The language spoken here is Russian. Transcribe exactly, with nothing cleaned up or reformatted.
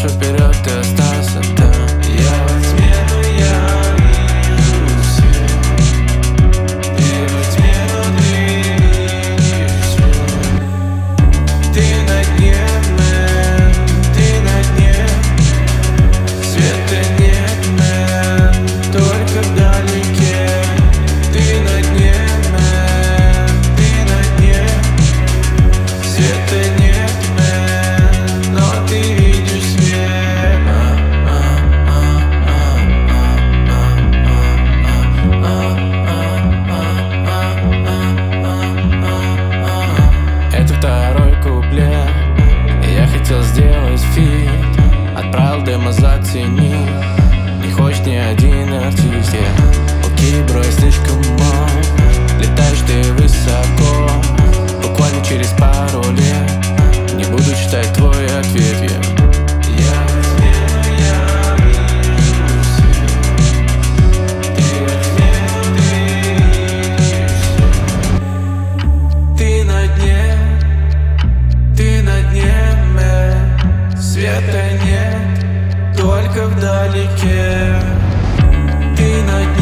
дальше вперед, ты остался там. Я во тьме, но я вижу свет. Ты во тьме, но ты видишь свет. Ты на дне, мэн, ты на дне. Света нет, мэн, только вдалеке. Ты на дне, мэн, ты на дне. Света нет, мэн, но ты видишь свет. Это второй куплет, и я хотел сделать фит. Отправил демо, зацени. Не хочешь ни один артист, yeah. Окей, бро, я слишком мал. Летаешь ты высоко, буквально через пару лет не буду читать твой ответ, yeah. Я во тьме, но я вижу свет. Ты во тьме, но ты видишь свет. Ты на дне, ты на дне, мэн. Света нет, только вдалеке. Ты на дне.